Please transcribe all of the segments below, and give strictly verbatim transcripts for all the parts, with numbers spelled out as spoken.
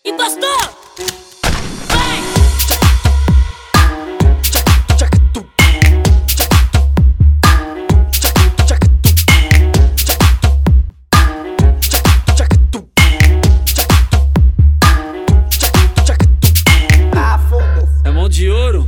Encostou! É mão de ouro.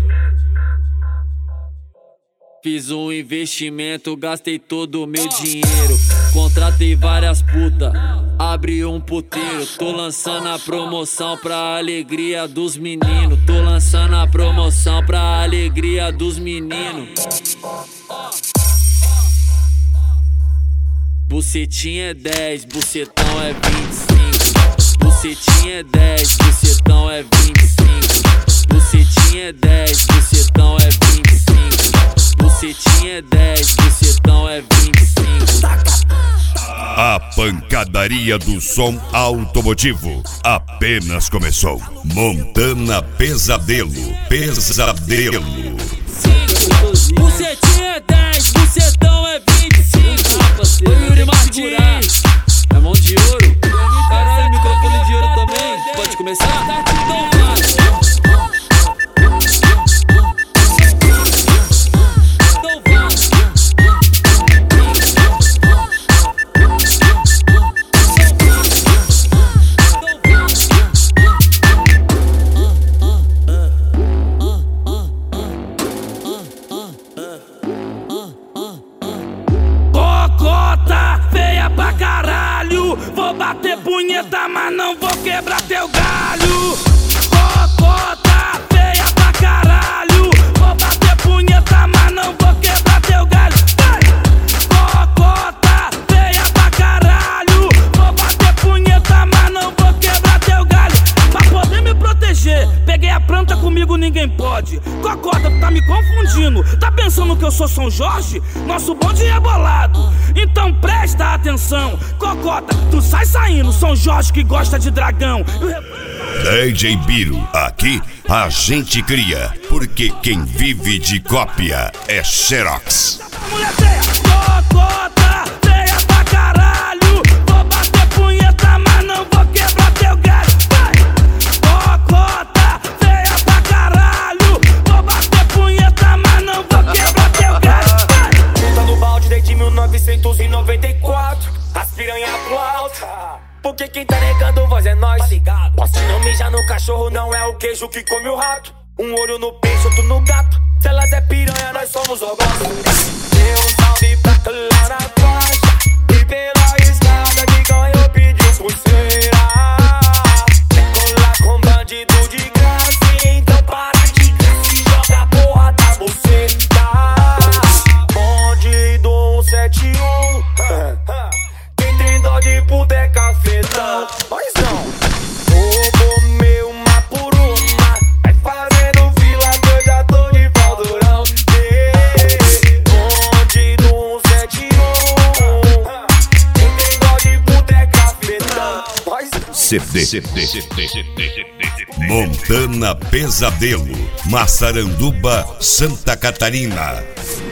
Fiz um investimento, gastei todo o meu dinheiro. Contratei várias putas, abri um puteiro. Tô lançando a promoção pra alegria dos meninos. Tô lançando a promoção pra alegria dos meninos. Bucetinha é dez, bucetão é vinte e cinco. Bucetinha é dez, bucetão é vinte e cinco. Bucetinha é dez, bucetão é vinte e cinco. Bucetinha é dez, bucetão é vinte e cinco. A pancadaria do som automotivo apenas começou. Montana Pesadelo, Pesadelo. Bucetinha é dez, bucetão é vinte e cinco. Oi, Yuri Martins. É mão de ouro. Caralho, microfone de ouro também. Pode começar? Então vai. Vou bater punheta, mas não vou quebrar teu galho. Cocota feia pra caralho. Vou bater punheta, mas não vou quebrar teu galho. Cocota feia pra caralho. Vou bater punheta, mas não vou quebrar teu galho. Pra poder me proteger, peguei a planta, comigo ninguém pode. Cocota, tu tá me confundindo. Tá pensando que eu sou São Jorge? Nosso bonde é bolado, então presta atenção. Cocota, tu sai saindo, São Jorge que gosta de dragão. D J Biro, aqui a gente cria, porque quem vive de cópia é Xerox. Cocota feia pra caralho. Vou bater punheta, mas não vou quebrar teu galho. Cocota feia pra caralho. Vou bater punheta, mas não vou quebrar teu galho. Junta no balde desde mil novecentos e noventa e quatro. As piranha pro alto, porque quem tá negando voz é nós. Posso não mijar no cachorro, não é o queijo que come o rato. Um olho no peixe, outro no gato. Se elas é piranha, nós somos ogós. Dê um salve pra lá na costa. E pela escada que ganhou pediu pulseira. Colar com bandido de graça, então para de graça e joga a porra da buceta. Bonde do cento e setenta e um. Quem tem dó de puta é cafetão. Mas não, vou comer uma por uma. Vai fazendo fila que eu já tô de pau durão. Bonde do cento e setenta e um. Quem tem dó de puta é cafetão. Mas não. C D Montana Pesadelo, Massaranduba, Santa Catarina.